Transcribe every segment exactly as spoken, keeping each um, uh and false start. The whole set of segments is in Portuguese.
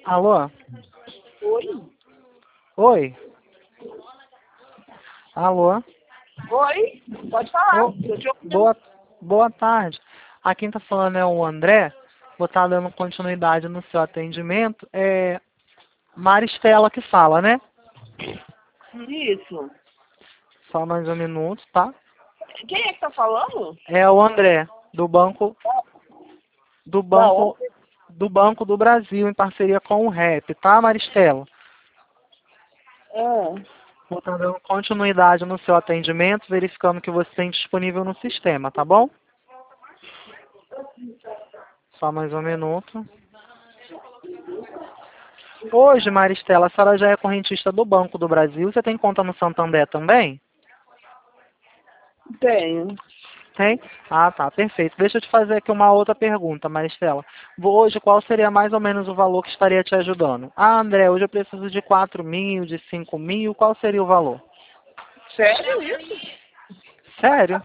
Alô? Oi? Oi? Alô? Oi? Pode falar. Ô, Eu te ouvindo. boa, boa tarde. A quem tá falando é o André. Vou estar dando continuidade no seu atendimento. É Maristela que fala, né? Isso. Só mais um minuto, tá? Quem é que tá falando? É o André, do Banco do Da Banco onde? do Banco do Brasil, em parceria com o REP, tá, Maristela? Ah, Vou estar dando continuidade no seu atendimento, verificando que você tem disponível no sistema, tá bom? Só mais um minuto. Hoje, Maristela, a senhora já é correntista do Banco do Brasil. Você tem conta no Santander também? tenho. Tem? Ah, tá, perfeito. Deixa eu te fazer aqui uma outra pergunta, Maristela. Hoje, qual seria mais ou menos o valor que estaria te ajudando? Ah, André, hoje eu preciso de quatro mil, de cinco mil. Qual seria o valor? Sério isso? Sério?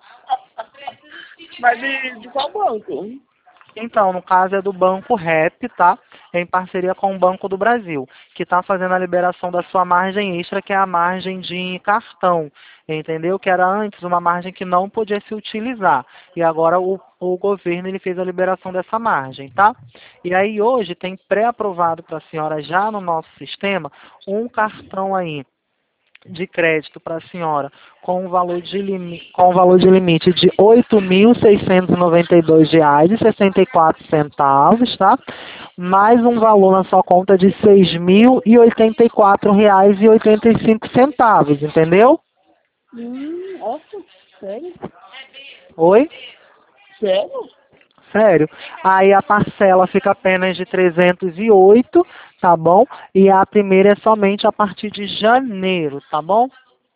Mas de, de qual banco? Então, no caso é do Banco REP, tá? Em parceria com o Banco do Brasil, que está fazendo a liberação da sua margem extra, que é a margem de cartão, entendeu? Que era antes uma margem que não podia se utilizar. E agora o, o governo ele fez a liberação dessa margem, tá? E aí hoje tem pré-aprovado para a senhora já no nosso sistema um cartão aí de crédito para a senhora com um valor de limite, com um valor de limite de oito mil seiscentos e noventa e dois reais e sessenta e quatro centavos, tá? Mais um valor na sua conta de seis mil e oitenta e quatro reais e oitenta e cinco centavos, entendeu? Hum, nossa, sério? Oi? Sério? Sério. Aí a parcela fica apenas de trezentos e oito, tá bom? E a primeira é somente a partir de janeiro, tá bom?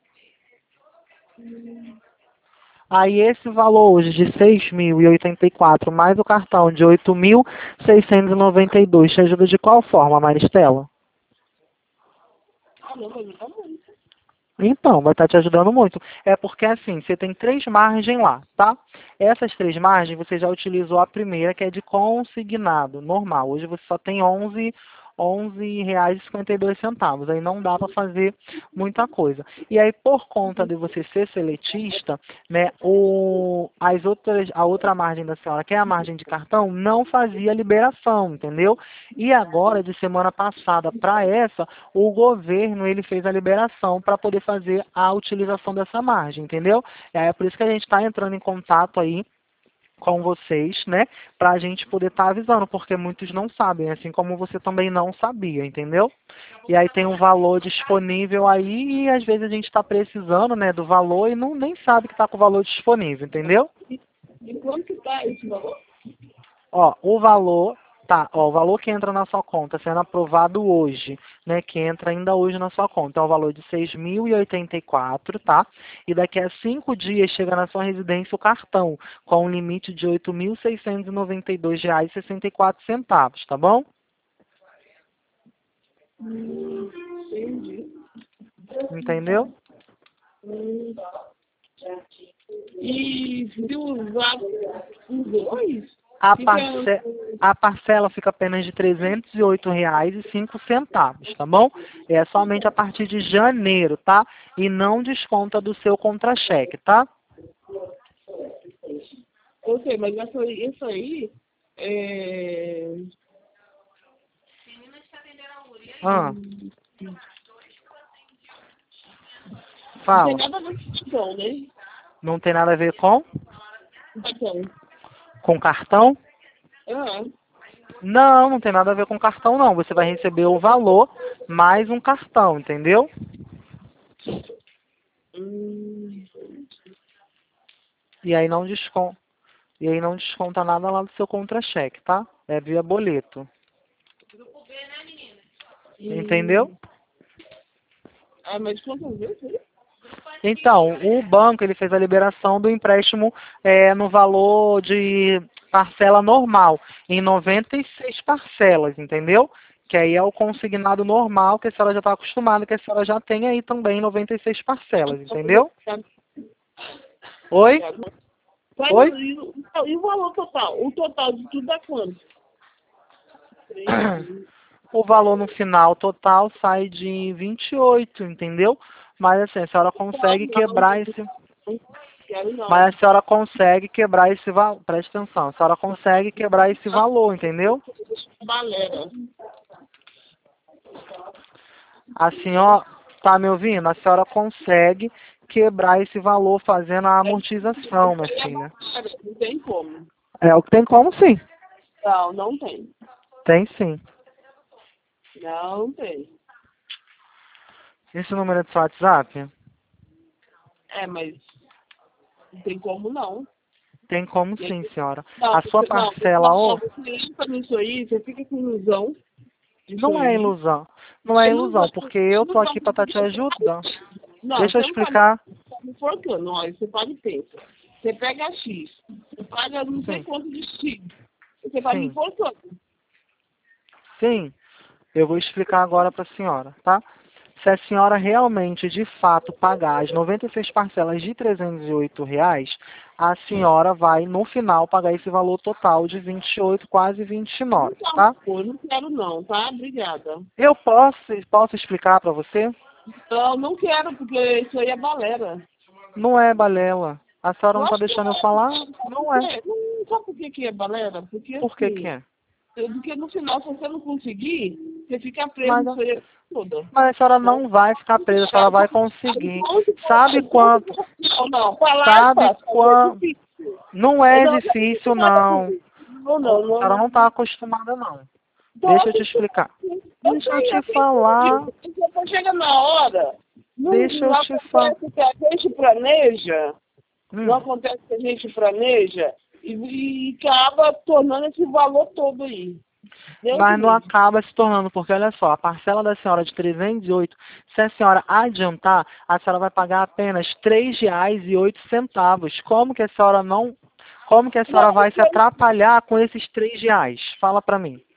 Aí esse valor hoje de seis mil e oitenta e quatro mais o cartão de oito mil seiscentos e noventa e dois te ajuda de qual forma, Maristela? Ah, não, mas tá muito. Então, vai estar te ajudando muito. É porque assim, você tem três margens lá, tá? Essas três margens, você já utilizou a primeira, que é de consignado, normal. Hoje você só tem onze onze reais e cinquenta e dois centavos. Aí não dá para fazer muita coisa. E aí, por conta de você ser seletista, né, o, as outras, a outra margem da senhora, que é a margem de cartão, não fazia liberação, entendeu? E agora, de semana passada para essa, o governo ele fez a liberação para poder fazer a utilização dessa margem, entendeu? É é por isso que a gente está entrando em contato aí com vocês, né, para a gente poder estar avisando, porque muitos não sabem, assim como você também não sabia, entendeu? E aí tem um valor disponível aí e às vezes a gente está precisando, né, do valor e não nem sabe que está com o valor disponível, entendeu? E quanto que tá esse valor? Ó, o valor, tá, ó, o valor que entra na sua conta sendo aprovado hoje, né, que entra ainda hoje na sua conta, é o valor de seis mil e oitenta e quatro, tá? E daqui a cinco dias chega na sua residência o cartão, com um limite de oito mil seiscentos e noventa e dois reais e sessenta e quatro centavos, tá bom? Hum, entendi. Entendeu? Hum. E se usar os dois, A, fica... parce... a parcela fica apenas de trezentos e oito reais e cinco centavos, tá bom? É somente a partir de janeiro, tá? E não desconta do seu contra-cheque, tá? Eu sei, mas essa, isso aí é... Ah, Não tem fala. nada a ver com cartão, né? Não tem nada a ver com? Com cartão. Com cartão? Ah, Não, não tem nada a ver com cartão, não. Você vai receber o valor mais um cartão, entendeu? hum, E aí não desconta. E aí não desconta nada lá do seu contra-cheque, tá? É via boleto. Entendeu? hum. Ah, mas quantas vezes? Então, o banco ele fez a liberação do empréstimo é, no valor de parcela normal, em noventa e seis parcelas, entendeu? Que aí é o consignado normal, que a senhora já está acostumada, que a senhora já tem aí também noventa e seis parcelas, entendeu? Oi? Qual, Oi? e, o- e o valor total? O total de tudo dá quanto? Três mil. o valor no final total sai de vinte e oito, entendeu? Mas assim, a senhora consegue quebrar esse... Quero não. Mas a senhora consegue quebrar esse valor. Presta atenção, a senhora consegue quebrar esse valor, entendeu? Balera. A senhora, tá me ouvindo? A senhora consegue quebrar esse valor fazendo a amortização, minha filha. Não tem como. É o que tem como sim. Não, não tem. Tem sim. Não tem. Esse número é do seu WhatsApp? É, mas não tem como não. Tem como sim, senhora. Não, A sua você- parcela... não, ó, você entra nisso aí, você fica com ilusão. Isso não é aí. ilusão. Não é ilusão, porque eu tô aqui pra estar te ajudando. Não, Deixa eu você não tá explicar. me enforcando, olha, você pode pensar. Você pega X, você paga não sei Sim. quanto de X, você vai me Sim. enforcando. Sim, eu vou explicar agora para a senhora, tá? Se a senhora realmente, de fato, pagar as noventa e seis parcelas de trezentos e oito reais, a senhora vai, no final, pagar esse valor total de vinte e oito, quase vinte e nove, Então, tá? pô, não quero não, tá? Obrigada. Eu posso, posso explicar para você? Não, não quero, porque isso aí é balera. Não é balela. A senhora Eu não está acho que deixando eu é. falar? Não é. É, não sabe por que, que é balera? Porque Por que assim, que é? porque no final, se você não conseguir, você fica preso Mas, isso aí toda. mas a senhora Né? não vai ficar presa, a senhora vai conseguir. Sabe Não, quanto? não, não. Falar é Sabe fácil, fazer é quanto? difícil. Não é Não, difícil, não é não. difícil. Não, A não, não. senhora não não. está acostumada, não. Tô Deixa eu te acostumada. explicar. Eu Deixa eu sei, eu te sei falar. tudo disso. Quando chega na hora, não, Deixa eu não te falar. acontece que a gente planeja, não Hum. acontece que a gente planeja e, e acaba tornando esse valor todo aí. Deus Mas não me livre. acaba se tornando, porque olha só, a parcela da senhora de trezentos e oito, se a senhora adiantar, a senhora vai pagar apenas três reais e oito centavos. Como que a senhora não... Como que a senhora Não, vai se eu- atrapalhar com esses três reais? Fala pra mim.